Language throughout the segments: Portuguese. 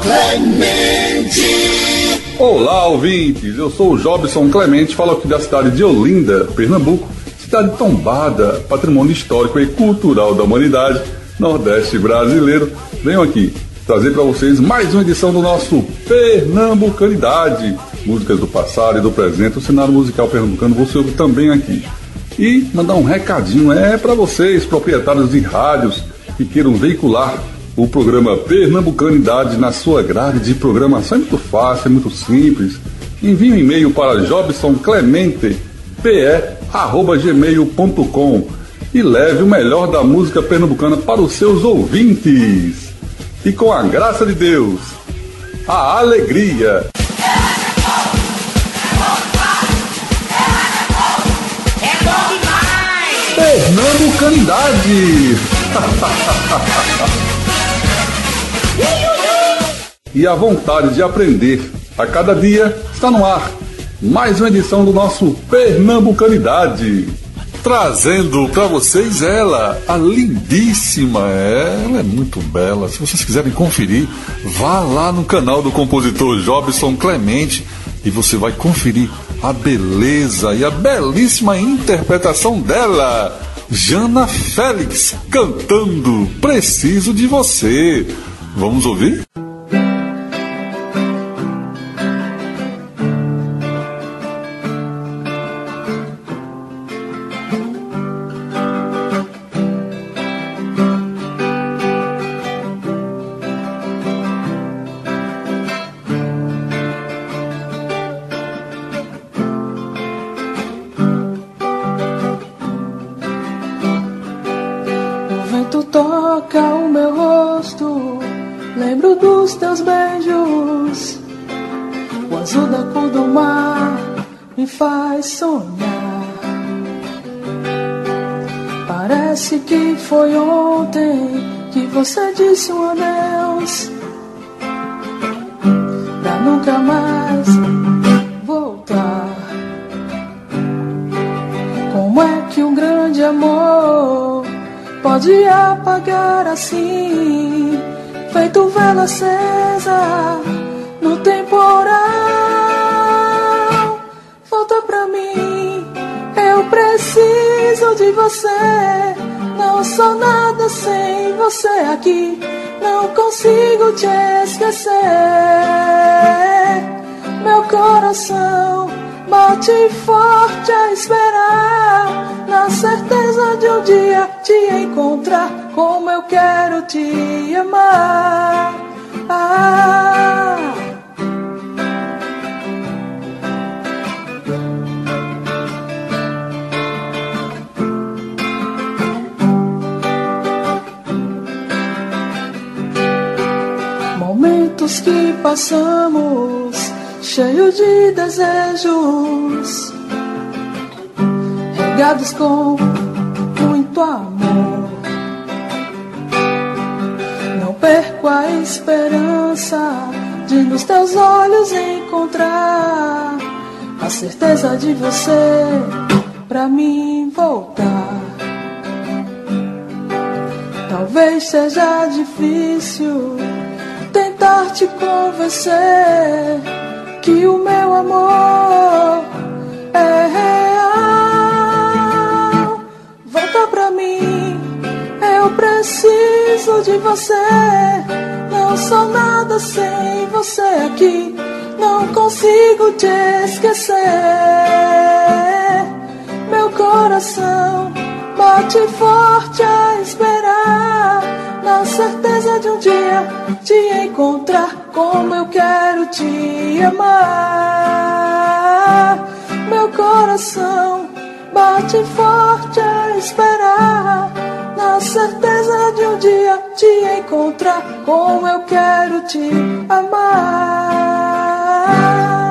Clemente. Olá, ouvintes, eu sou o Jobson Clemente, falo aqui da cidade de Olinda, Pernambuco, cidade tombada, patrimônio histórico e cultural da humanidade, Nordeste brasileiro. Venho aqui trazer para vocês mais uma edição do nosso Pernambucanidade, músicas do passado e do presente, o cenário musical pernambucano você ouve também aqui. E mandar um recadinho para vocês, proprietários de rádios que queiram veicular o programa Pernambucanidade na sua grade de programação. É muito fácil, é muito simples. Envie um e-mail para jobsonclemente@gmail.com e leve o melhor da música pernambucana para os seus ouvintes. E com a graça de Deus, a alegria. Pernambucanidade. E a vontade de aprender a cada dia está no ar. Mais uma edição do nosso Pernambucanidade, trazendo para vocês ela, a lindíssima, ela é muito bela. Se vocês quiserem conferir, vá lá no canal do compositor Jobson Clemente e você vai conferir a beleza e a belíssima interpretação dela, Jana Félix, cantando Preciso de Você. Vamos ouvir? Toca o meu rosto, lembro dos teus beijos. O azul da cor do mar me faz sonhar. Parece que foi ontem que você disse um adeus, pra nunca mais voltar. Como é que um grande amor pode apagar assim, feito vela acesa no temporal? Volta pra mim, eu preciso de você. Não sou nada sem você aqui, não consigo te esquecer. Meu coração bate forte a esperar, na certeza de um dia te encontrar. Como eu quero te amar. Momentos que passamos cheio de desejos, regados com muito amor. Não perco a esperança de nos teus olhos encontrar a certeza de você pra mim voltar. Talvez seja difícil tentar te convencer que o meu amor é real. Volta pra mim, eu preciso de você. Não sou nada sem você aqui, não consigo te esquecer. Meu coração bate forte a esperar, na certeza de um dia te encontrar. Como eu quero te amar. Meu coração bate forte a esperar, na certeza de um dia te encontrar. Como eu quero te amar.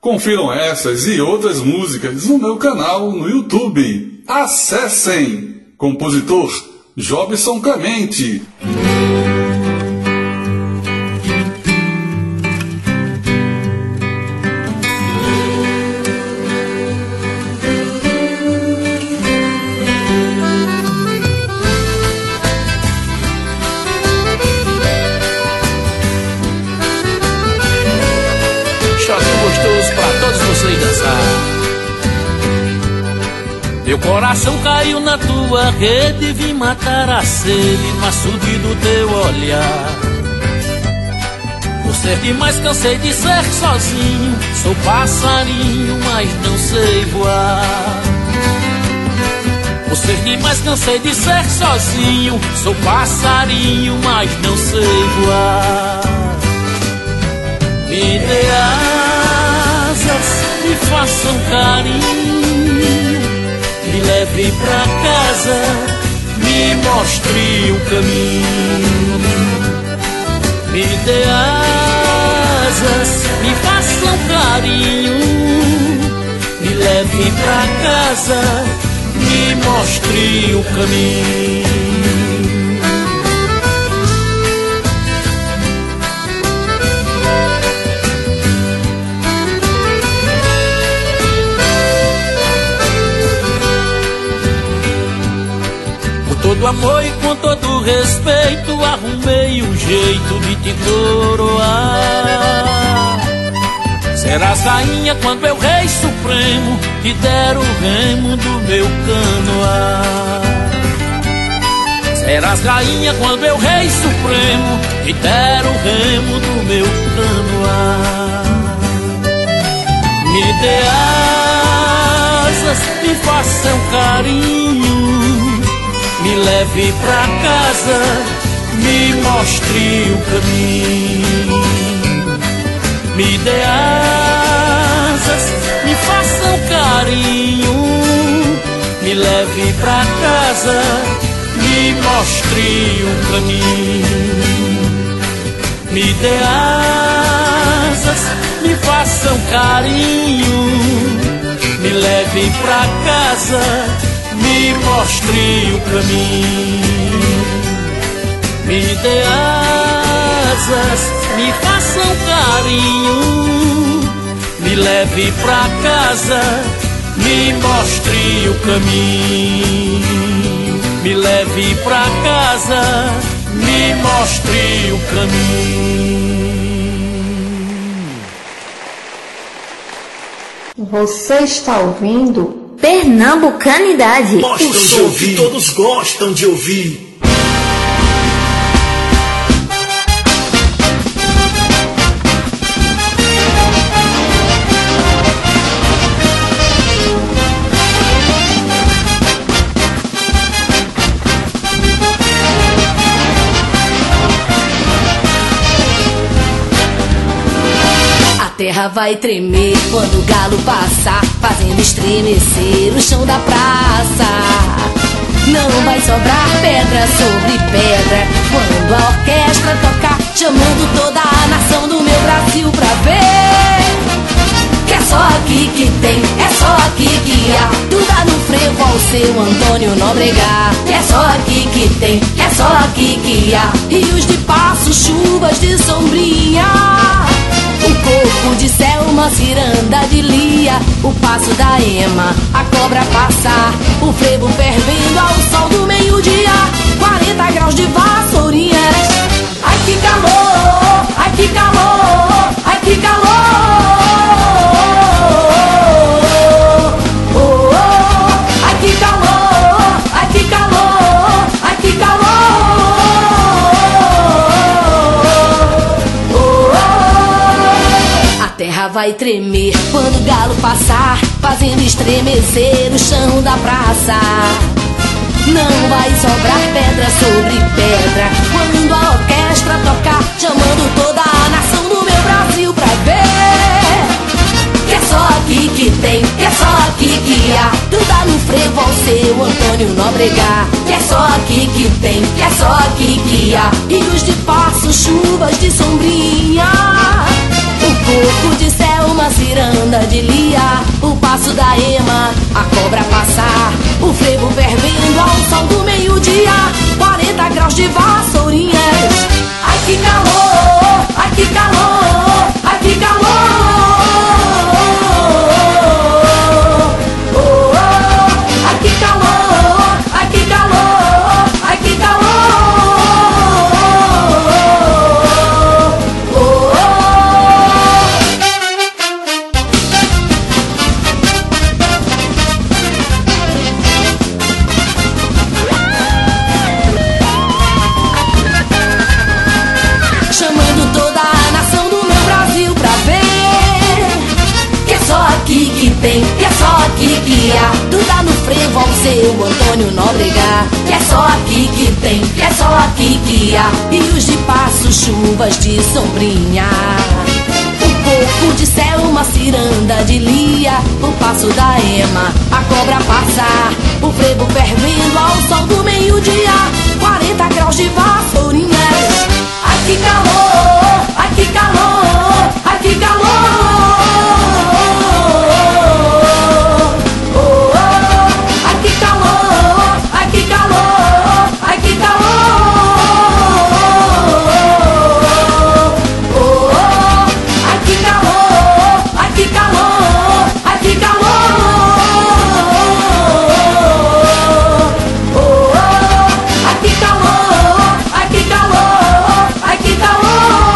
Confiram essas e outras músicas no meu canal no YouTube. Acessem! Compositor Jobson Clemente. Meu coração caiu na tua rede, vim matar a sede no açude do teu olhar. Por ser demais cansei de ser sozinho, sou passarinho, mas não sei voar. Por ser demais cansei de ser sozinho, sou passarinho, mas não sei voar. Me dê asas, me faça um carinho, me leve pra casa, me mostre o caminho. Me dê asas, me faça um carinho, me leve pra casa, me mostre o caminho. Todo amor e com todo respeito, arrumei um jeito de te coroar. Serás rainha quando eu, rei supremo, te der o remo do meu canoar. Serás rainha quando eu, rei supremo, te der o remo do meu canoar. Me dê asas, me faça um carinho, me leve pra casa, me mostre o caminho. Me dê asas, me faça um carinho, me leve pra casa, me mostre o caminho. Me dê asas, me faça um carinho, me leve pra casa, me mostre o caminho. Me dê asas, me faça um carinho, me leve pra casa, me mostre o caminho. Me leve pra casa, me mostre o caminho. Você está ouvindo Pernambucanidade. Gostam de ouvir, todos gostam de ouvir. A terra vai tremer quando o galo passar, fazendo estremecer o chão da praça. Não vai sobrar pedra sobre pedra quando a orquestra tocar, chamando toda a nação do meu Brasil pra ver. Que é só aqui que tem, é só aqui que há, tudo dá no frevo ao seu Antônio Nóbrega. Que é só aqui que tem, é só aqui que há, rios de passo, chuvas de sombrinha, o corpo de Selma, ciranda de Lia, o passo da Ema, a cobra passar, o frevo fervendo ao sol do meio-dia, 40 graus de Vassourinhas. Ai que calor, ai que calor, ai que calor. Oh, oh, oh. Ai que calor, ai que calor, ai que calor. A terra vai tremer quando o galo passar, fazendo estremecer o chão da praça. Não vai sobrar pedra sobre pedra quando a orquestra tocar, chamando toda a nação do meu Brasil pra ver. Que é só aqui que tem, que é só aqui que há, tudo dá no frevo ao seu Antônio Nóbrega. Que é só aqui que tem, que é só aqui que há, rios de passo, chuvas de sombrinha, o corpo de Selma, uma ciranda de lia, o passo da ema, a cobra passar, o frevo fervendo ao sol do meio-dia, 40 graus de vassourinhas. Ai que calor, ai que calor, ai que calor. Ai que calor, ai que calor, ai que calor. Chamando toda a nação do meu Brasil pra ver que é só aqui que tem, que é só aqui que há. Duda no frevo ao seu Antônio Nóbrega, que é só aqui que tem, que é só aqui que há. Rios de passo, chuvas de sombrinha, o corpo de céu, uma ciranda de lia, o passo da ema, a cobra passar, o frevo fervendo ao sol do meio-dia, 40 graus de vassourinhas. Ai que calor, ai que calor, ai que calor. Ai que calor, ai que calor, ai que calor. Ai que calor, ai que calor, ai que calor. Ai que calor, ai que calor, ai que calor.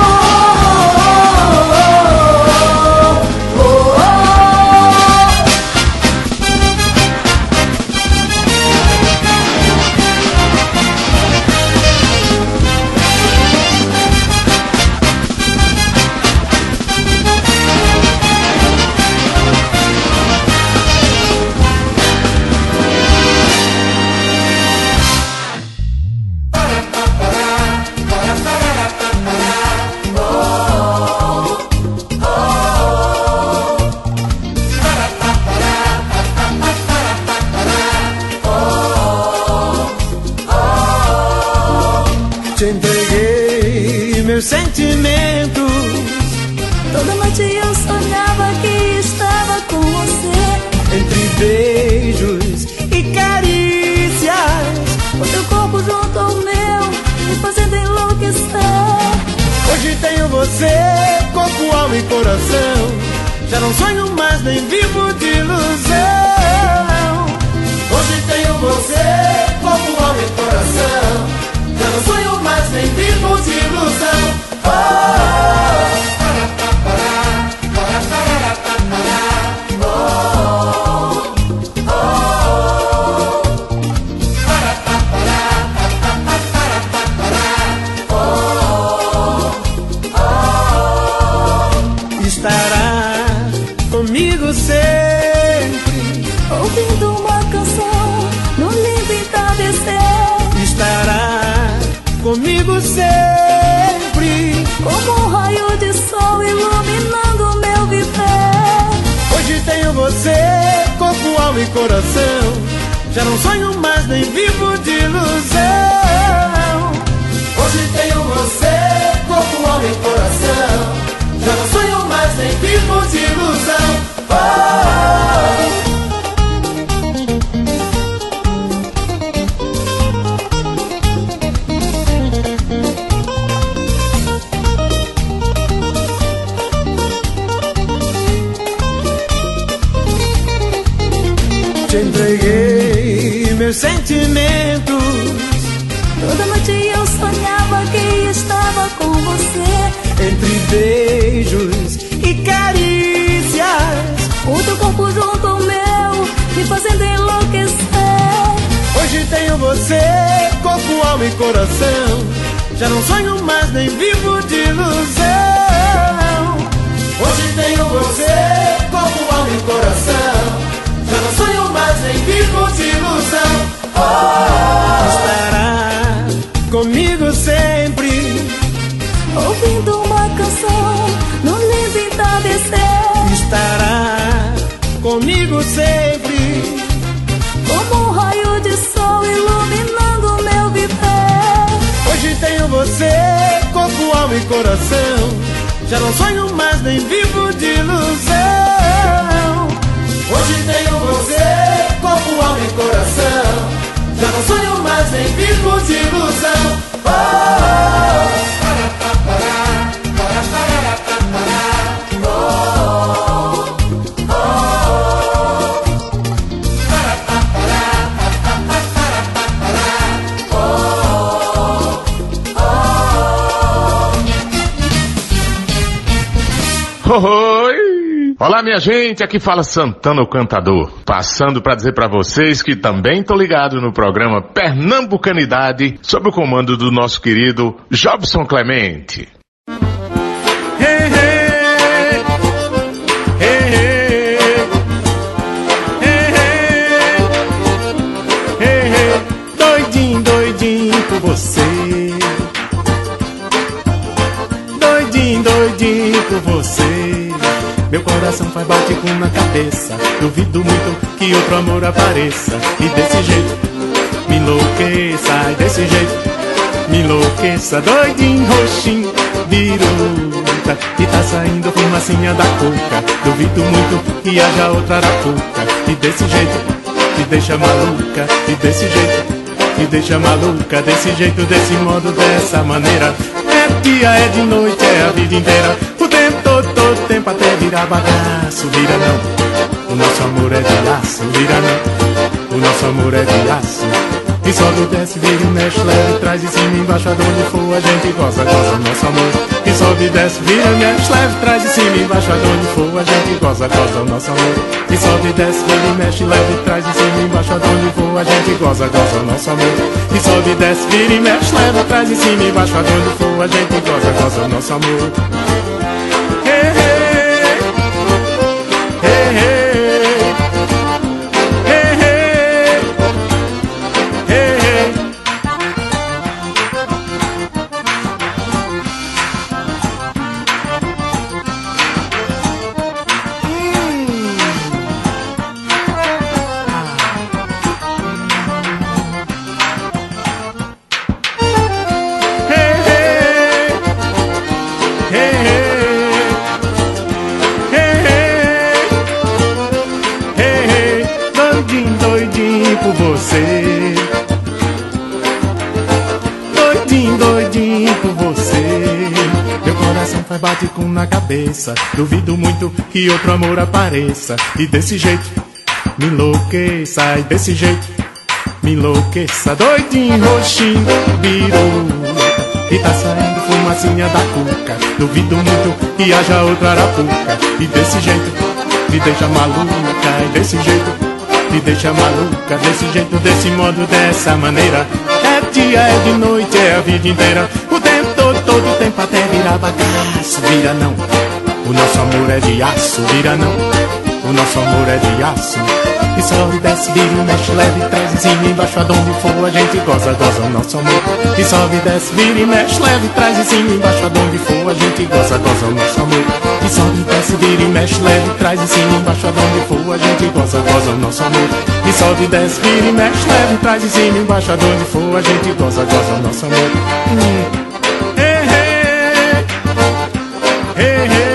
Te entreguei meus sentimentos. Toda noite eu sonhava que estava com você. Entre beijos e carícias, O teu corpo junto ao meu, me fazendo enlouquecer. hoje tenho você, corpo, alma e coração. Já não sonho mais nem vivo de ilusão. Hoje tenho você, corpo, alma e coração. Já não sonho mais nem vivo de ilusão. Estará comigo sempre, Ouvindo uma canção no lindo entardecer. estará comigo sempre. Como um raio de sol iluminando o meu viver. Hoje tenho você, corpo, alma e coração. Já não sonho mais nem vivo de ilusão. Hoje tenho você, corpo, alma e coração. Já não sonho mais nem vivo de ilusão. Te entreguei meus sentimentos. Toda noite eu sonhava que estava com você. Entre beijos e carícias, O teu corpo junto ao meu, me fazendo enlouquecer. hoje tenho você, corpo, alma e coração. Já não sonho mais nem vivo de ilusão. Hoje tenho você, corpo, alma e coração. Já não sonho mais nem vivo de ilusão. Estará comigo sempre. Ouvindo uma canção no lindo entardecer. Estará comigo sempre. Como um raio de sol iluminando o meu viver. Hoje tenho você, corpo, alma e coração. já não sonho mais nem vivo de ilusão. Hoje tenho você, corpo, alma e coração, já não sonho mais nem vivo de ilusão. Oh, oh. Oi! Olá, minha gente, aqui fala Santana o Cantador, passando para dizer para vocês que também tô ligado no programa Pernambucanidade, sob o comando do nosso querido Jobson Clemente. Hey, hey, hey, hey, hey, hey, hey, doidinho, doidinho por você, doidinho, doidinho por você. Meu coração faz bate-com na cabeça, duvido muito que outro amor apareça. E desse jeito me enlouqueça, e desse jeito me enlouqueça. Doidinho, roxinho, biruta, e tá saindo fumacinha da cuca. Duvido muito que haja outra arapuca. E desse jeito me deixa maluca, e desse jeito me deixa maluca. Desse jeito, desse modo, dessa maneira. É dia, é de noite, é a vida inteira. O tempo todo tempo até virar bagaço. Vira não, o nosso amor é de aço. Vira não, o nosso amor é de aço. E sobe, desce, vira e mexe, leva e traz, em cima, embaixo, aonde for a gente goza, goza o nosso amor. E sobe, desce, vira e mexe, leva e traz, em cima, embaixo, aonde for a gente goza, goza o nosso amor. E sobe, desce, vira e mexe, leva e traz, em cima, embaixo, aonde for a gente goza, goza o nosso amor. E sobe, desce, vira e mexe, leva e traz, em cima, embaixo, aonde for a gente goza, goza o nosso amor. Hey, hey, hey, hey. Por você, doidinho, doidinho por você. Meu coração faz bate-com na cabeça, duvido muito que outro amor apareça. E desse jeito me enlouqueça, e desse jeito me enlouqueça. Doidinho, roxinho, biruta, e tá saindo fumacinha da cuca. Duvido muito que haja outra arapuca. E desse jeito me deixa maluca, e desse jeito me deixa maluca, desse jeito, desse modo, dessa maneira. É dia, é de noite, é a vida inteira. O tempo todo tempo até virar bagaço. Vira não, o nosso amor é de aço. Vira não, o nosso amor é de aço. E sobe, desce, vira e mexe, leva e traz, em cima, embaixo, aonde for a gente goza, goza o nosso amor. E sobe, desce, vira e mexe, leva e traz, em cima, embaixo, aonde for a gente goza, goza o nosso amor. E sobe, desce, vira e mexe, leva e traz, em cima, embaixo, aonde for a gente goza, goza o nosso amor. E sobe, desce, vira e mexe, leva e traz, em cima, embaixo, aonde for a gente goza, goza o nosso amor. Hey, hey, hey, hey.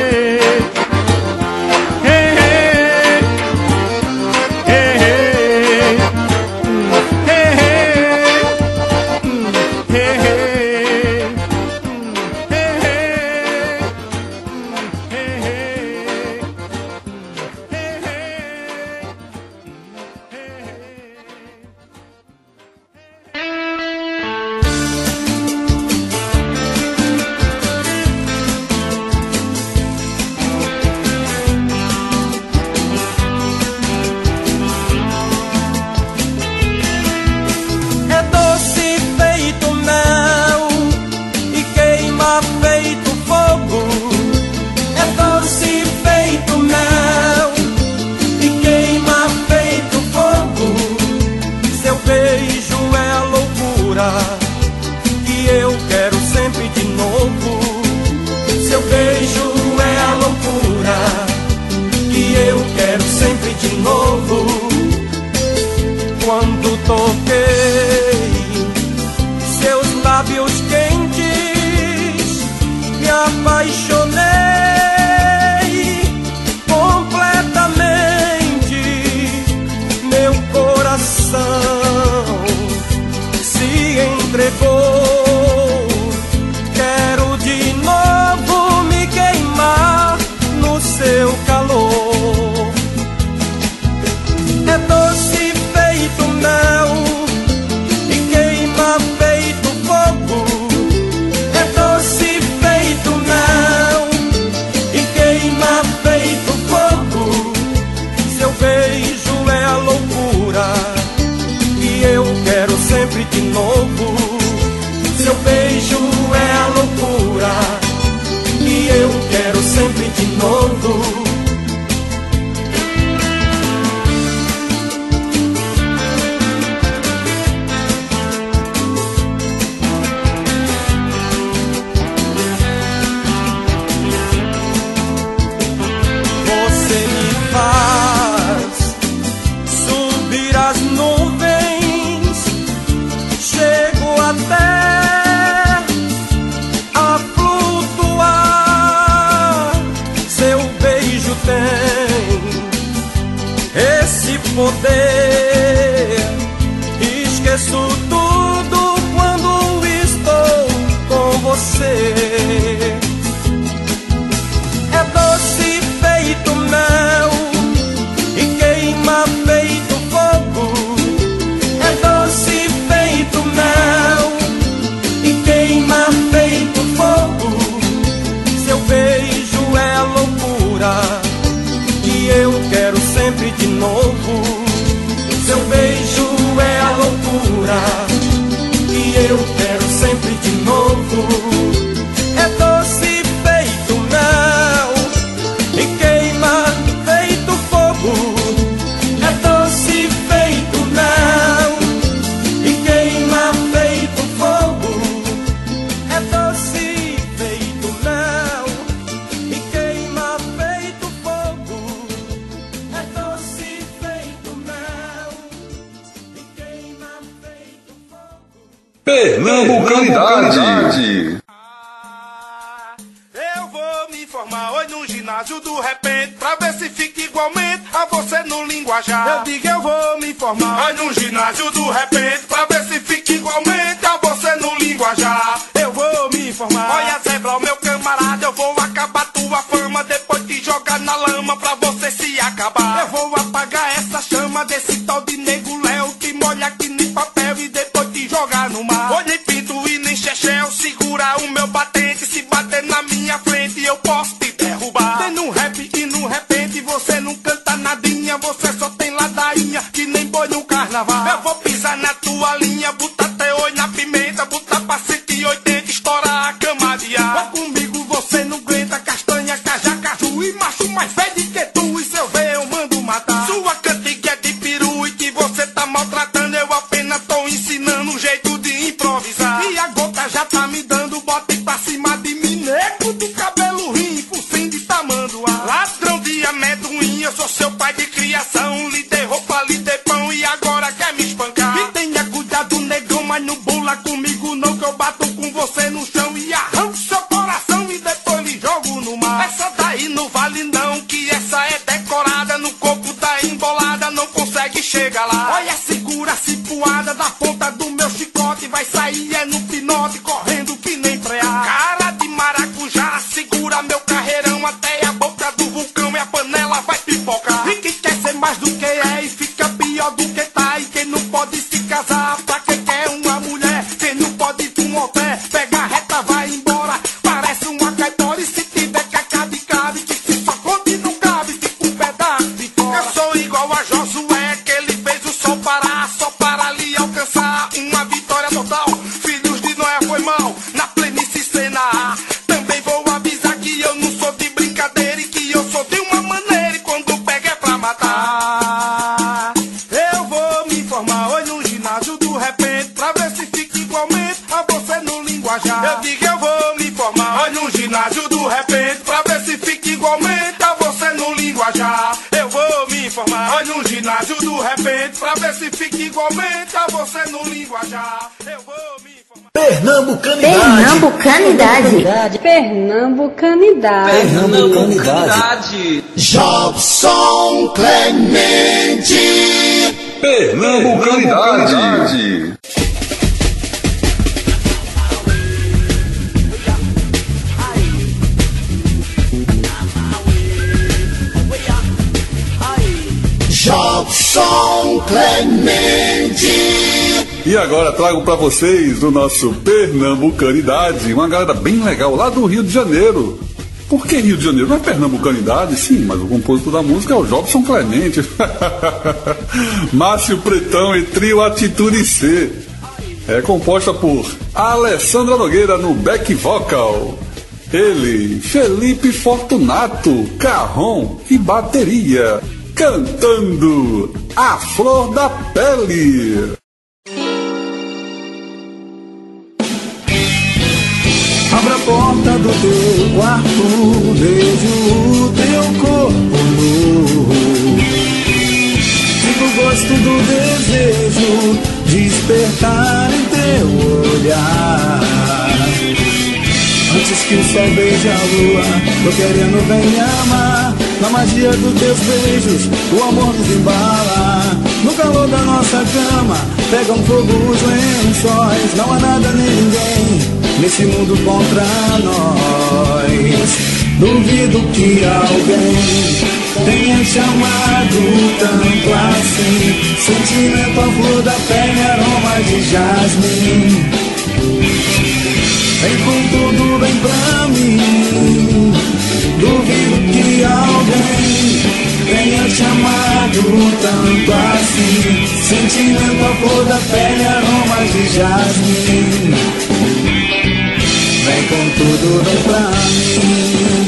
lábios quentes, me apaixonei. Pernambucanidade. Eu vou me formar hoje no ginásio do repente, pra ver se fica igualmente a você no linguajar. Eu digo eu vou me formar hoje no ginásio do repente, pra ver se fica igualmente a você no linguajar. Eu vou me formar. Olha Zebra, meu camarada, eu vou acabar tua fama depois de jogar na lama pra você se acabar. Eu vou apagar essa chama desse tal de nego Léo que molha aqui nem papel e depois de jogar no mar. Oi, nem pinto e nem chechel, segura o meu batente, se bater na minha frente eu posso te derrubar. Tem no rap e no repente você não canta nadinha, você só tem ladainha que nem boi no carnaval. Eu vou pisar na tua linha, botar teu oi na pimenta, botar pra 180, estourar a cama de ar. Comigo você não aguenta castanha, cajá, caju e macho mais velho que tu, e se eu ver eu mando matar. Sua cantiga é de peru e que você tá maltratando, eu apenas tô ensinando um jeito de improvisar. E a gota já tá me dando bote pra cima de mim, nego do cabelo rim, focinho de tamanduá. Ladrão de amendoim, eu sou seu pai de criação, lhe dei roupa, lhe dei pão e agora quer me espancar. E tenha cuidado, negão, mas não bula comigo não, que eu bato com você no chão e arranco seu coração e depois lhe jogo no mar. Essa daí não vale não, que essa é decorada, no corpo tá embolada, não consegue chegar lá. Olha, segura a cipuada da ponta do meu chicote, vai sair é no pinote, correndo que nem frear. Cara de maracujá, segura meu carreirão até a boca do vulcão e a panela vai pipocar. E quem quer ser mais do que é e fica pior do que tá, e quem não pode se casar, pra quem quer uma mulher, quem não pode ir pra um hotel, pega a reta, vai embora, parece uma caipora, e se tiver cacá de cabe, que se só conte não cabe, fica um pedaço de fora. Eu sou igual a Josué, que ele fez o sol parar, só para lhe alcançar uma vitória total. Filhos de Noé foi mal, na planície Senar. Também vou avisar que eu não sou de brincadeira e que eu sou de uma maneira, e quando pega é pra matar. Eu vou me formar hoje no ginásio do repente, pra ver se fica igualmente a você no linguajar. Eu digo eu vou me formar hoje no ginásio do repente, pra ver se fica igualmente a você no linguajar. Eu vou me formar hoje no ginásio do repente, pra ver se fica igualmente a você no linguajar. Eu vou me formar. Pernambucanidade. Pernambucanidade. Jobson Clemente. Pernambucanidade. Jobson Clemente. E agora trago pra vocês do nosso Pernambucanidade uma galera bem legal lá do Rio de Janeiro. Por que Rio de Janeiro? Não é Pernambucanidade? Sim, mas o compositor da música é o Jobson Clemente. Márcio Pretão e trio Atitude C. É composta por Alessandra Nogueira no back vocal. Ele, Felipe Fortunato, carrom e bateria. Cantando A Flor da Pele. Abra a porta do teu quarto, vejo o teu corpo nu. Fico o gosto do desejo despertar em teu olhar. Antes que o sol beije a lua, tô querendo vem me amar. Na magia dos teus beijos, o amor nos embala. No calor da nossa cama, pegam fogo os lençóis. Não há nada nem ninguém nesse mundo contra nós. Duvido que alguém tenha chamado tanto assim. Sentimento, a flor da pele, aroma de jasmim. Vem com tudo, vem pra mim. Duvido que alguém tenha chamado tanto assim. Sentimento, a flor da pele, aroma de jasmim. Vem com tudo, vem pra mim.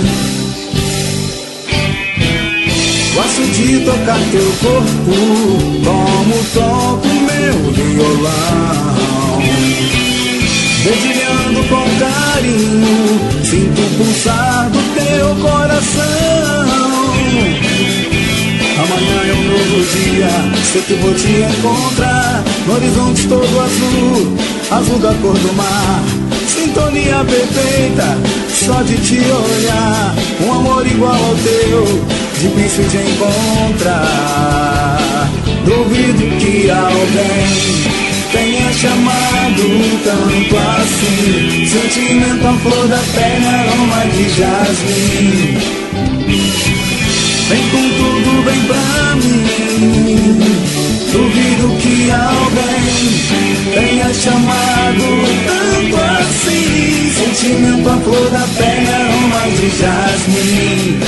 Gosto de tocar teu corpo como toco meu violão. Dedilhando com carinho, sinto o pulsar do teu coração. Amanhã é um novo dia, sei que vou te encontrar no horizonte todo azul, azul da cor do mar. Sintonia perfeita, só de te olhar, um amor igual ao teu, difícil de encontrar. Duvido que alguém tenha chamado tanto assim, sentimento, a flor da pele, aroma de jasmim. Vem com tudo, vem pra mim. Duvido que alguém tenha chamado tanto assim, sentimento, a flor da pele, aroma de jasmim.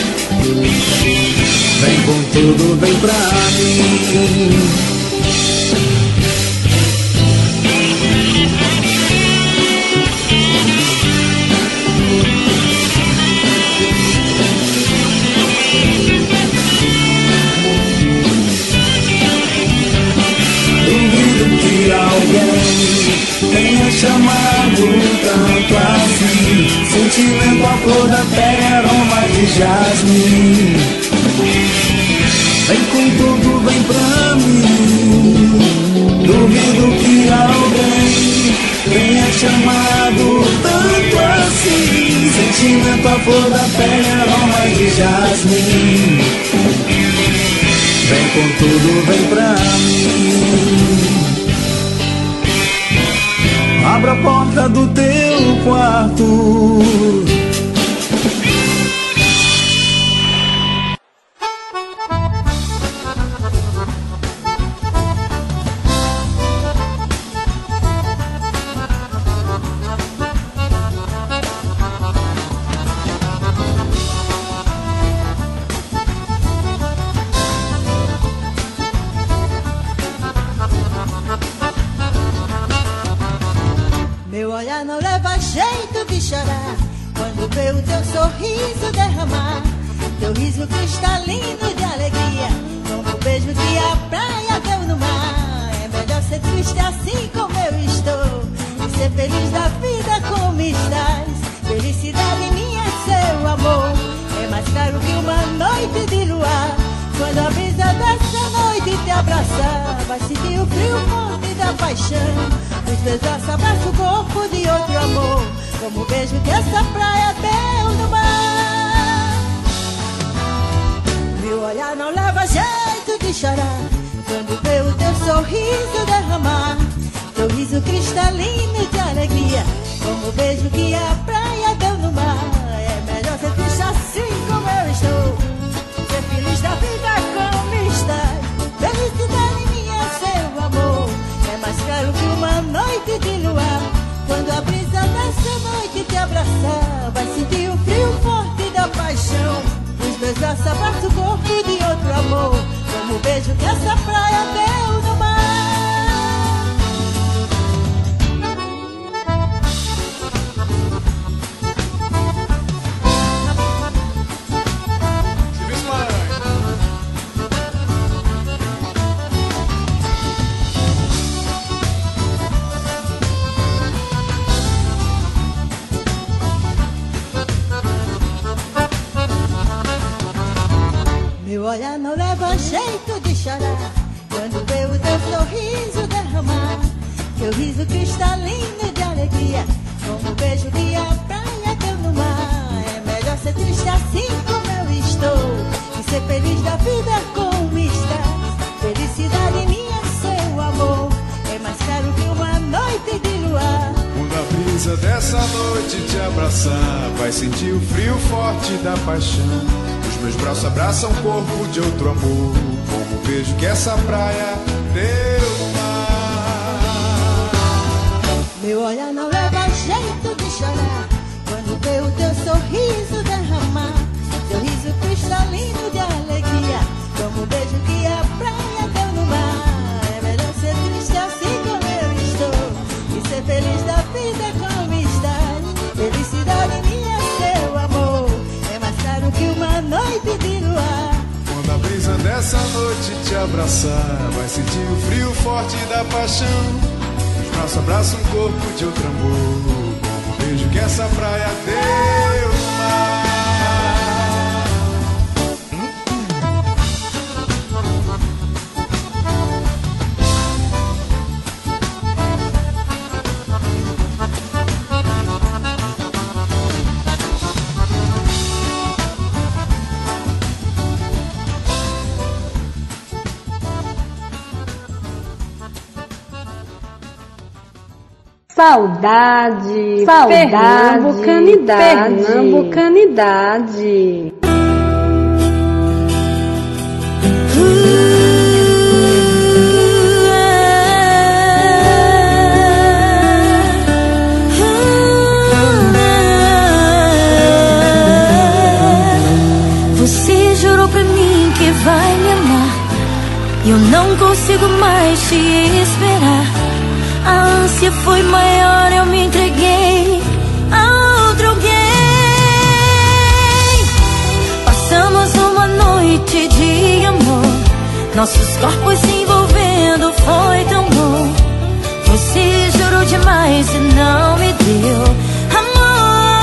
Vem com tudo, vem pra mim. Alguém tenha chamado tanto assim, sentimento, a flor da pele, aroma de jasmim. Vem com tudo, vem pra mim. Duvido que alguém tenha chamado tanto assim, sentimento, a flor da pele, aroma de jasmim. Vem com tudo, vem pra mim. Abra a porta do teu quarto. Meu olhar não leva jeito de chorar quando vê o teu sorriso derramar, teu riso cristalino de alegria, como o beijo que a praia deu no mar. É melhor ser triste assim como eu estou e ser feliz da vida como estás. Felicidade minha é seu amor, é mais caro que uma noite de luar. Quando a brisa dessa noite te abraçar, vai sentir o frio forte da paixão. Os teus braços abraçam o corpo de outro amor, como o beijo que essa praia deu no mar. Meu olhar não leva jeito de chorar quando vê o teu sorriso derramar, teu riso cristalino de alegria, como o beijo que a praia deu no mar. É melhor ser triste assim como eu estou, ser feliz da vida como estás. Felicidade minha é seu amor, é mais caro que uma noite de luar. Quando a brisa dessa noite te abraçar, vai sentir o frio forte da paixão. Os meus braços abraçam o corpo de outro amor, como o beijo que essa praia deu no mar. Meu olhar não leva jeito de chorar quando vê o teu sorriso derramar, teu riso cristalino de alegria, como o beijo que a praia deu no mar. É melhor ser triste assim como eu estou e ser feliz da vida como estás. Felicidade minha, seu amor, é mais caro que uma noite de luar. Quando a brisa dessa noite te abraçar, vai sentir o frio forte da paixão. Os meus braços abraçam o corpo de outro amor, como o beijo que essa praia deu no mar. Meu olhar não leva jeito de chorar quando vê o teu sorriso derramar, teu riso cristalino de alegria, como o beijo que a praia deu no mar. É melhor ser triste assim como eu estou e ser feliz da vida como estás. Felicidade minha é seu amor, é mais caro que uma noite de luar. Quando a brisa dessa noite te abraçar, vai sentir o frio forte da paixão. Os braços abraçam o corpo de outro amor, como o beijo que essa praia deu no mar. Saudade, pernambucanidade. Você jurou pra mim que vai me amar. Eu não consigo mais te esperar. A ânsia foi maior, eu me entreguei a outro alguém. Passamos uma noite de amor, nossos corpos se envolvendo, foi tão bom. Você jurou demais e não me deu amor.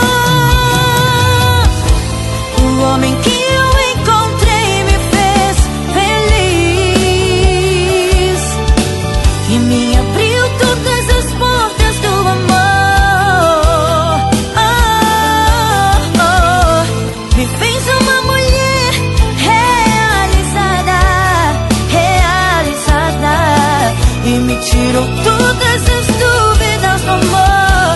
O homem que eu encontrei me fez feliz e me abriu todas as portas do amor. Me fez uma mulher realizada, realizada, e me tirou todas as dúvidas do amor.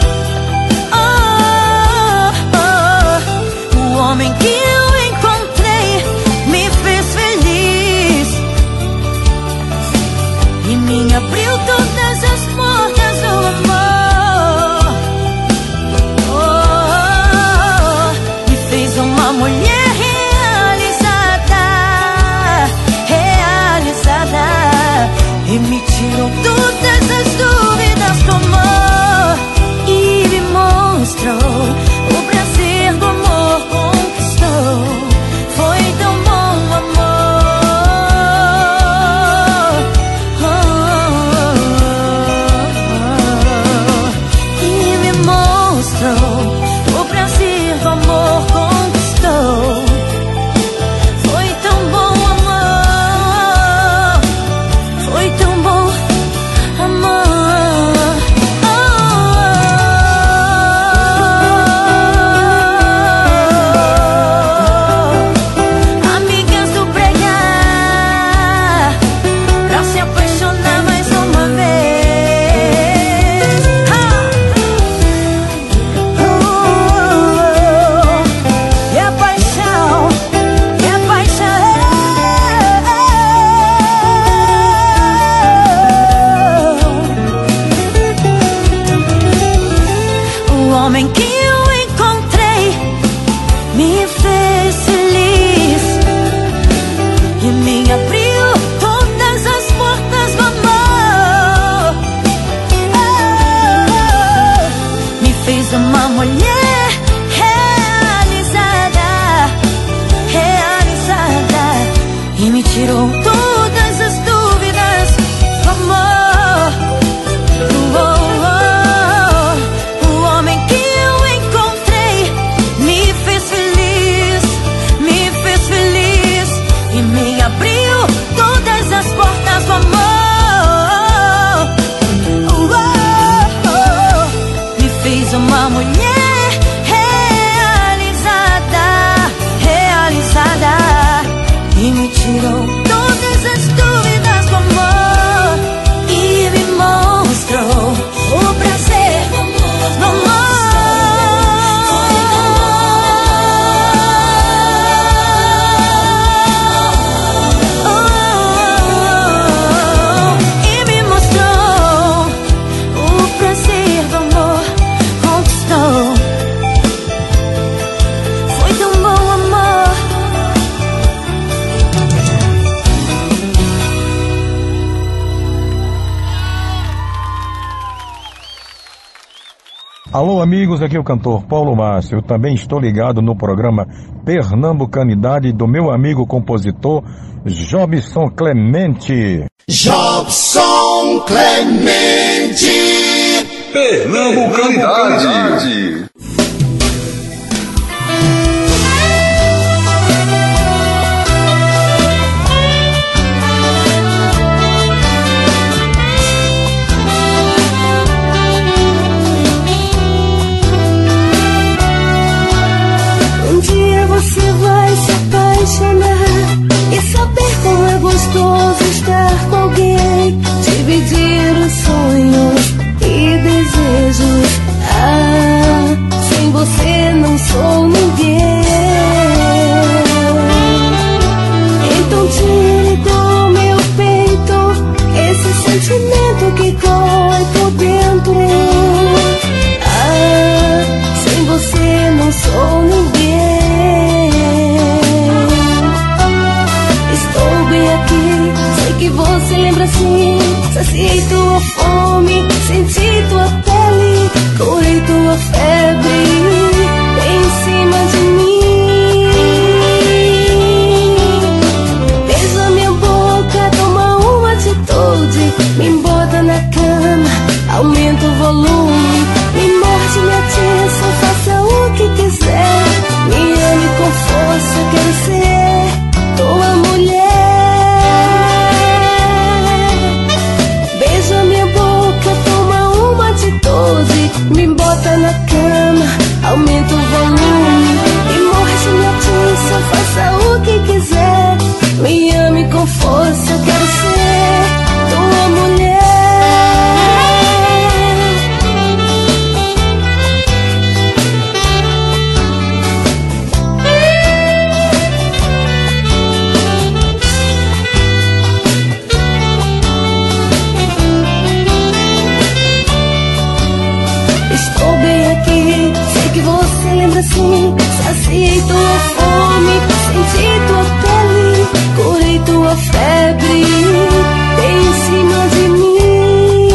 O homem que eu encontrei me fez feliz e me abriu todas as portas do amor. Me fez uma mulher realizada, realizada, e me tirou todas as dúvidas do amor e me mostrou o prazer do amor. Conquistou, foi tão bom o amor. E me mostrou o prazer do amor. Conquistou, foi tão bom o amor. Foi tão bom amor. Amigas do pregar pra se apaixonar mais uma vez. E a paixão, e a paixão. O homem que eu encontrei me fez feliz e me abriu todas as portas do amor. Me fez uma mulher realizada, realizada, e me tirou todas as dúvidas do amor. O homem que eu encontrei me fez feliz e me abriu todas as portas do amor. Me fez uma mulher realizada, realizada, e me tirou todas as dúvidas do amor e me mostrou o prazer do amor. E me mostrou o prazer do amor. Conquistou, foi tão bom amor. Alô, amigos, aqui é o cantor Paulo Márcio. Eu também estou ligado no programa Pernambucanidade do meu amigo compositor Jobson Clemente. Jobson Clemente. Pernambucanidade. Um dia você vai se apaixonar e saber como é gostoso estar com alguém, dividir os sonhos e me bota na cama, aumenta o volume e morre de notícia, faça o que quiser. Me ame com força, eu quero ser tua mulher. Estou bem aqui, sei que você lembra assim. Saciei tua fome, senti tua pele, curei tua febre, tem em cima de mim.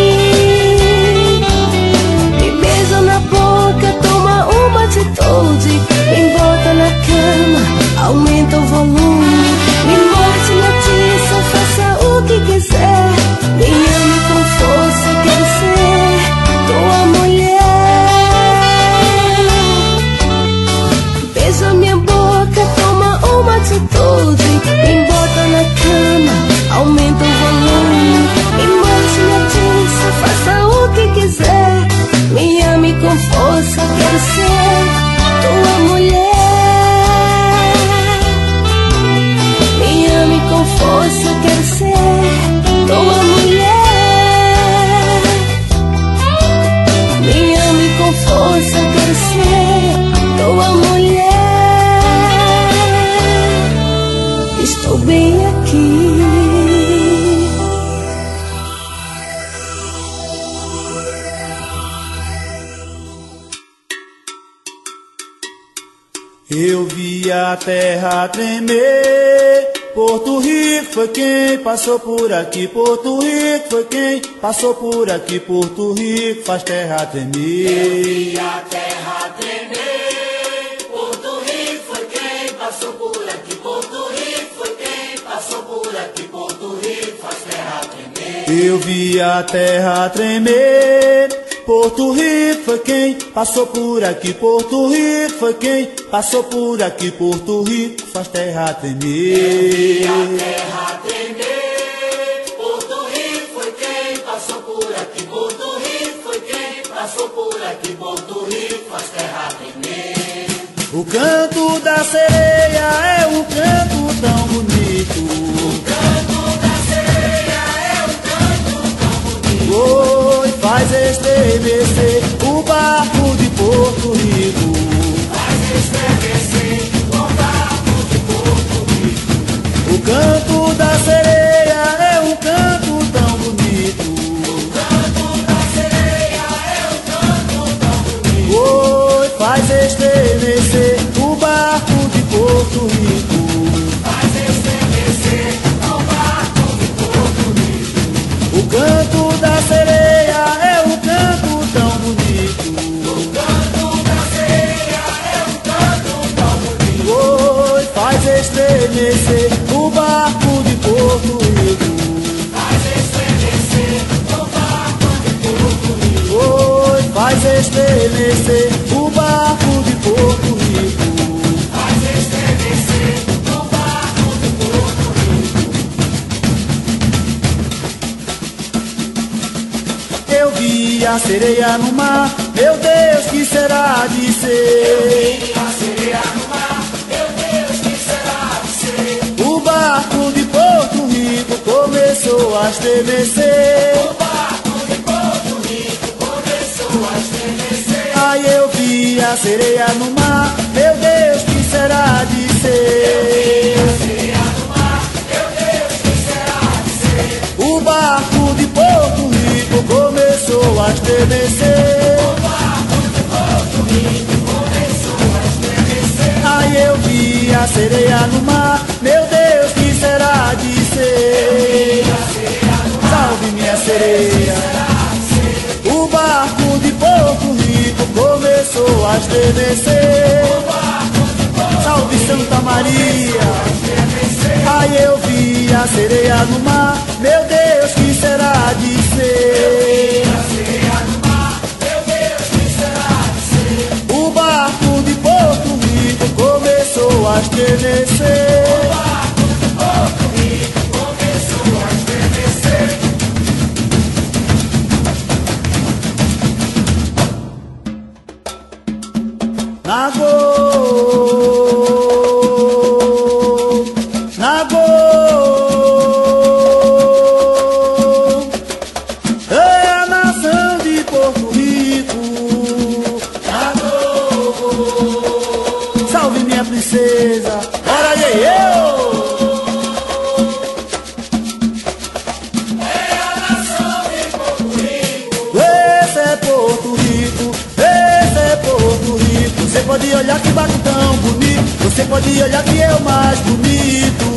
Me beija na boca, toma uma atitude, me bota na cama, aumenta o volume, me morde notícia, faça o que quiser. Me ame com força, quero ser tua mulher. Beija minha boca, toma uma atitude, me bota na cama, aumenta o volume, me morde notícia, faça o que quiser. Me ame com força, quero ser tua mulher. Me ame com força, quero ser tua mulher. Me ame com força, quero ser tua mulher. Estou bem aqui. Eu vi a terra tremer. Porto Rico foi quem passou por aqui. Porto Rico foi quem passou por aqui. Porto Rico faz terra tremer. Eu vi a terra tremer. Porto Rico foi quem passou por aqui. Porto Rico foi quem passou por aqui. Porto Rico faz terra tremer. Eu vi a terra tremer. Porto Rico foi quem passou por aqui. Porto Rico foi quem passou por aqui. Porto Rico faz terra tremer. Eu vi a terra tremer. Porto Rico foi quem passou por aqui. Porto Rico foi quem passou por aqui. Porto Rico faz terra tremer. O canto da sereia é um canto tão bonito. O canto da sereia é um canto tão bonito. Oi, faz estremecer o barco de Porto Rico. Faz estremecer o barco de Porto Rico. O canto da sereia é um canto tão bonito. O canto da sereia é um canto tão bonito. Oi, faz estremecer o barco de Porto Rico. Faz estremecer o barco de Porto Rico. O canto da sereia é um canto tão bonito. O canto da sereia é um canto tão bonito. Oi, faz estremecer o barco de Porto Rico. Faz estremecer o barco de Porto Rico. Oi, faz estremecer o barco de Porto Rico. Faz estremecer o barco de Porto Rico. Eu vi a sereia no mar, meu Deus, que será de ser? Eu vi a sereia no mar, meu Deus, que será de ser? O barco de Porto Rico começou a estremecer. O barco de Porto Rico começou a estremecer. Ai, eu vi a sereia no mar, meu Deus, que será de ser? Eu vi a sereia no mar, meu Deus, que será de ser? O barco de Porto Rico começou a estremecer. O barco de Porto Rico começou a estremecer. Ai, eu vi a sereia no mar, meu Deus, que será de ser? Salve minha sereia. O barco de Porto Rico começou a estremecer. Salve Santa Maria. Ai, eu vi a sereia no mar, meu Deus, que será de ser? O barco de Porto Rico começou a estremecer. É a nação de Porto Rico. Salve minha princesa, bora eu. É a nação de Porto Rico. Esse é Porto Rico, esse é Porto Rico. Você pode olhar que barco tão bonito, você pode olhar que é o mais bonito.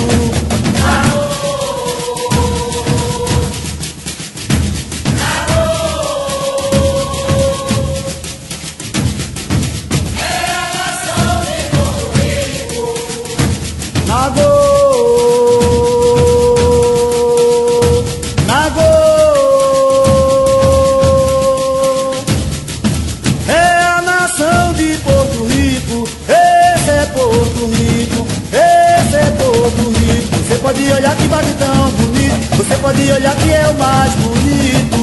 Pode olhar que barco tão bonito, você pode olhar que é o mais bonito.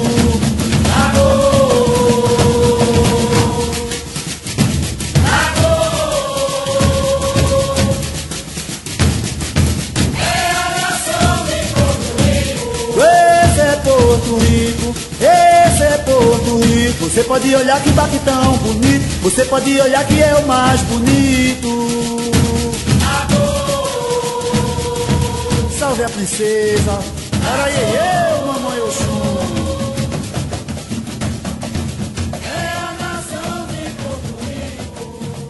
É a nação de Porto Rico. Esse é Porto Rico, esse é Porto Rico. Você pode olhar que barco tão bonito, você pode olhar que é o mais bonito. Salve a princesa, era eu, mamãe Oxum. É a nação de Porto Rico.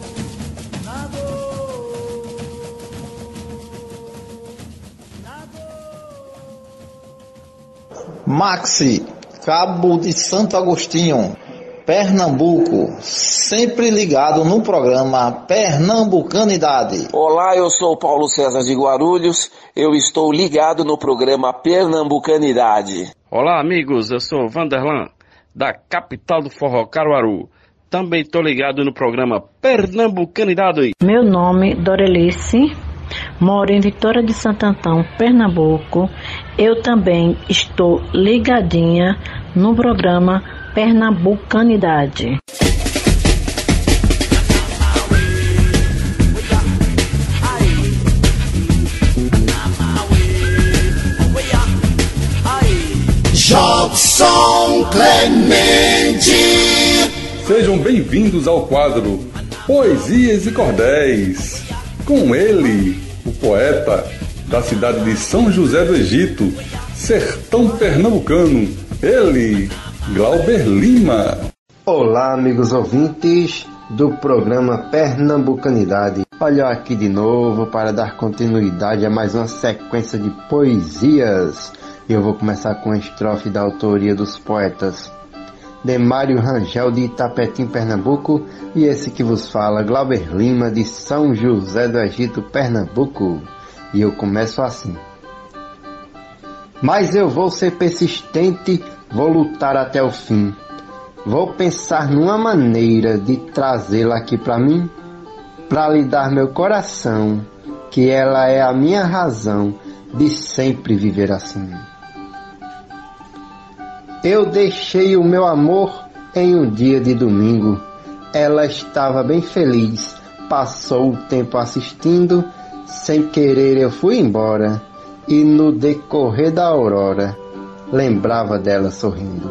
Maxi, Cabo de Santo Agostinho, Pernambuco, sempre ligado no programa Pernambucanidade. Olá, eu sou Paulo César de Guarulhos, eu estou ligado no programa Pernambucanidade. Olá, amigos, eu sou Vanderlan, da capital do forró, Caruaru. Também estou ligado no programa Pernambucanidade. Meu nome é Dorelice, moro em Vitória de Santo Antão, Pernambuco. Eu também estou ligadinha no programa Pernambucanidade. Jobson Clemente. Sejam bem-vindos ao quadro Poesias e Cordéis. Com ele, o poeta da cidade de São José do Egito, sertão pernambucano, ele, Glauber Lima. Olá, amigos ouvintes do programa Pernambucanidade. Olha aqui de novo para dar continuidade a mais uma sequência de poesias. Eu vou começar com a estrofe da autoria dos poetas Demário Rangel de Itapetim, Pernambuco, e esse que vos fala, Glauber Lima de São José do Egito, Pernambuco. E eu começo assim. Mas eu vou ser persistente, vou lutar até o fim. Vou pensar numa maneira de trazê-la aqui pra mim, pra lhe dar meu coração, que ela é a minha razão de sempre viver assim. Eu deixei o meu amor em um dia de domingo. Ela estava bem feliz, passou o tempo assistindo. Sem querer eu fui embora, e no decorrer da aurora lembrava dela sorrindo.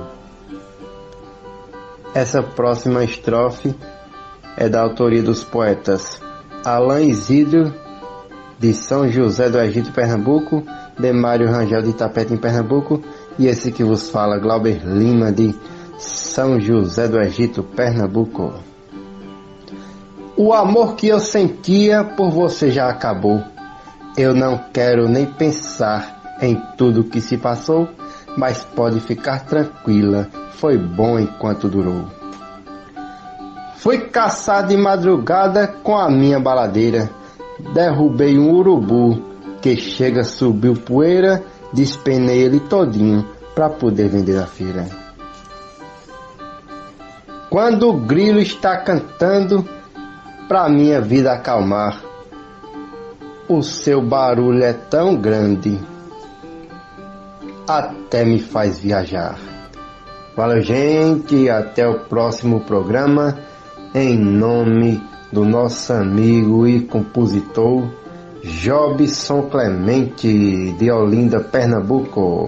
Essa próxima estrofe é da autoria dos poetas Alain Isidro de São José do Egito, Pernambuco, Demário Rangel de Itapetim, Pernambuco, e esse que vos fala, Glauber Lima de São José do Egito, Pernambuco. O amor que eu sentia por você já acabou. Eu não quero nem pensar em tudo que se passou, mas pode ficar tranquila, foi bom enquanto durou. Fui caçar de madrugada com a minha baladeira, derrubei um urubu que chega, subiu poeira, despenei ele todinho pra poder vender na feira. Quando o grilo está cantando, pra minha vida acalmar, o seu barulho é tão grande, até me faz viajar. Valeu, gente, até o próximo programa, em nome do nosso amigo e compositor Jobson Clemente, de Olinda, Pernambuco.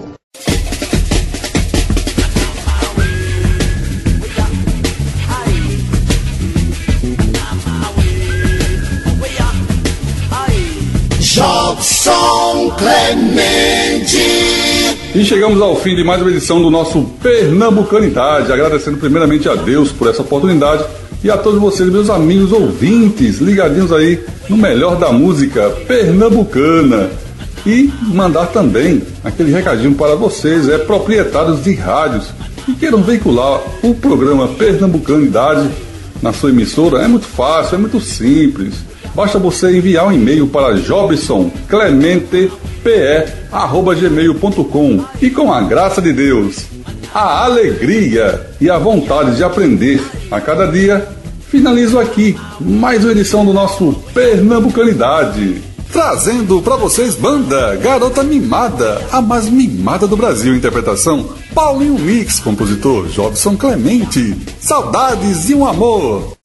Jobson Clemente. E chegamos ao fim de mais uma edição do nosso Pernambucanidade, agradecendo primeiramente a Deus por essa oportunidade e a todos vocês, meus amigos ouvintes, ligadinhos aí no melhor da música pernambucana. E mandar também aquele recadinho para vocês, proprietários de rádios que queiram veicular o programa Pernambucanidade na sua emissora. É muito fácil, é muito simples. Basta você enviar um e-mail para jobsonclementepe@gmail.com e com a graça de Deus, a alegria e a vontade de aprender a cada dia, finalizo aqui mais uma edição do nosso Pernambucanidade, trazendo para vocês banda Garota Mimada, a mais mimada do Brasil. Interpretação Paulinho Mix, compositor Jobson Clemente. Saudades e um amor.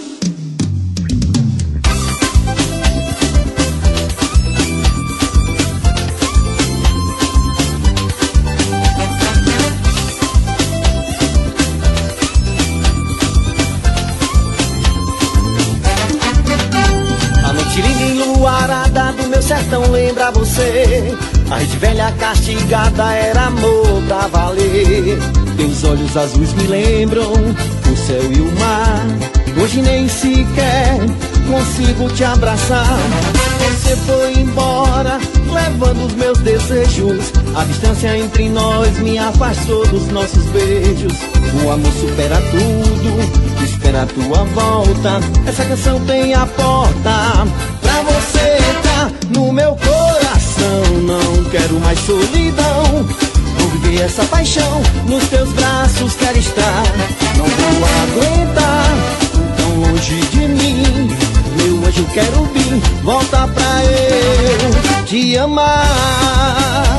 Sertão lembra você, a rede velha castigada era amor pra valer. Teus olhos azuis me lembram o céu e o mar. Hoje nem sequer consigo te abraçar. Você foi embora, levando os meus desejos. A distância entre nós me afastou dos nossos beijos. O amor supera tudo, espera a tua volta. Essa canção tem a porta pra você entrar no meu coração. Não quero mais solidão, vou viver essa paixão. Nos teus braços quero estar. Não vou aguentar tão longe de mim. Meu anjo, quero vir, volta pra eu te amar.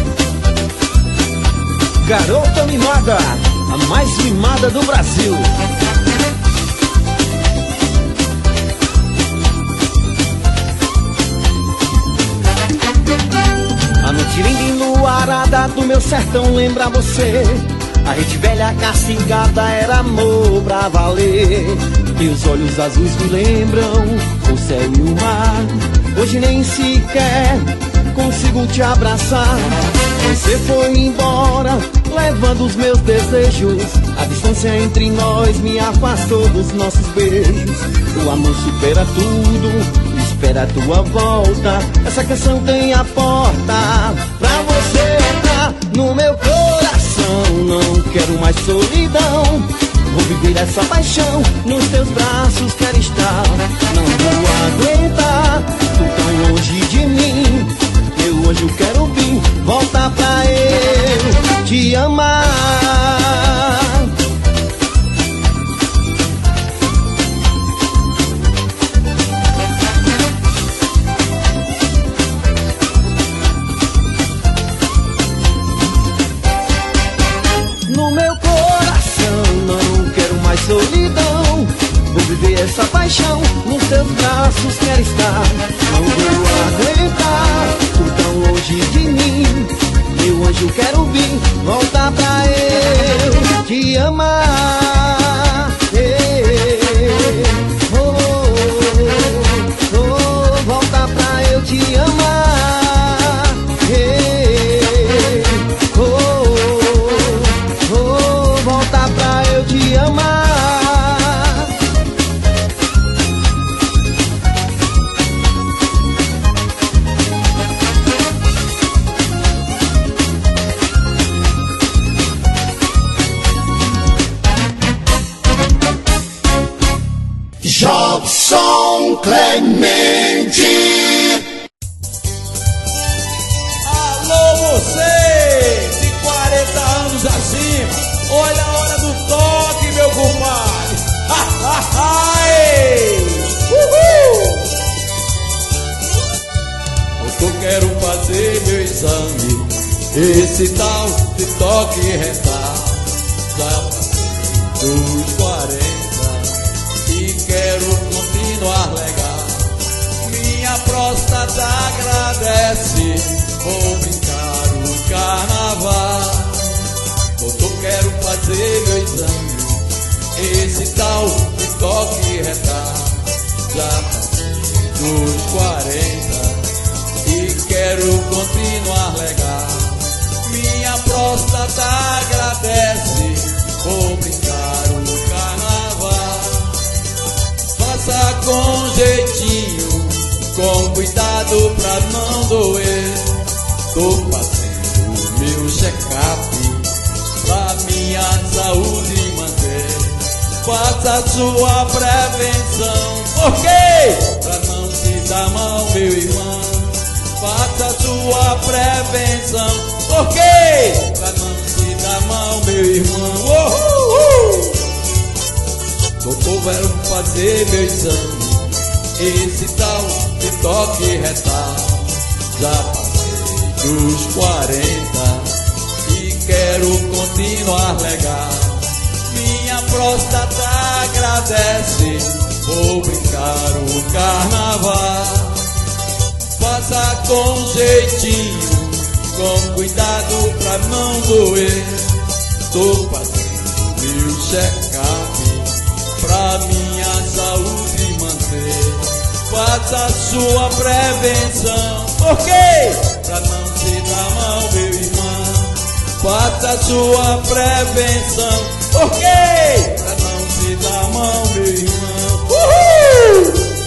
Garota mimada, a mais mimada do Brasil. A noite linda e enluarada do meu sertão lembra você. A rede velha castigada era amor pra valer. Teus olhos azuis me lembram o céu e o mar. Hoje nem sequer consigo te abraçar. Você foi embora, levando os meus desejos. A distância entre nós me afastou dos nossos beijos. O amor supera tudo, espera a tua volta. Essa canção tem a porta pra você entrar no meu coração. Não quero mais solidão, vou viver essa paixão. Nos teus braços quero estar. Não vou aguentar, tu tão longe de mim. Meu anjo, quero vir, volta pra eu te amar. No meu coração não quero mais solidão, vou viver essa paixão. Nos teus braços quero estar. Não vou aguentar, tu tão longe de mim. Meu anjo, quero vir, volta pra eu te amar. Volta pra eu te amar. Volta pra eu te amar. Jobson Clemente. Alô, você de 40 anos acima, olha a hora do toque, meu compadre. Eu quero fazer meu exame, esse tal de toque retal. Já passei dos 40 agradece, vou brincar o carnaval. Doutor, quero fazer meu exame, esse tal de toque retar. Já passei dos 40 e quero continuar legal. Minha próstata agradece, vou brincar o carnaval. Faça com jeitinho, com cuidado pra não doer. Tô fazendo meu check-up pra minha saúde manter. Faça sua prevenção. Por quê? Pra não se dar mal, meu irmão. Faça sua prevenção. Por quê? Pra não se dar mal, meu irmão. Doutor, quero fazer meu exame, esse tal de toque retal. Já passei dos 40 e quero continuar legal. Minha próstata agradece, vou brincar o carnaval. Faça com jeitinho, com cuidado pra não doer. Tô fazendo meu check-up pra minha saúde manter. Faça sua prevenção. Por quê? Pra não se dar mal, meu irmão. Faça sua prevenção. Por quê? Pra não se dar mal, meu irmão. Uhul!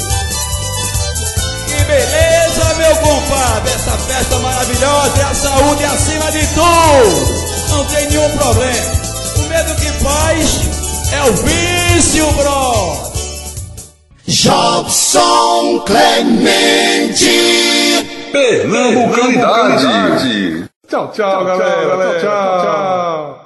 Que beleza, meu compadre. Essa festa maravilhosa e a saúde acima de tudo. Não tem nenhum problema. O medo que faz é o vício, bro. Jobson Clemente, Pernambucanidade. Tchau, tchau, galera. Tchau, tchau.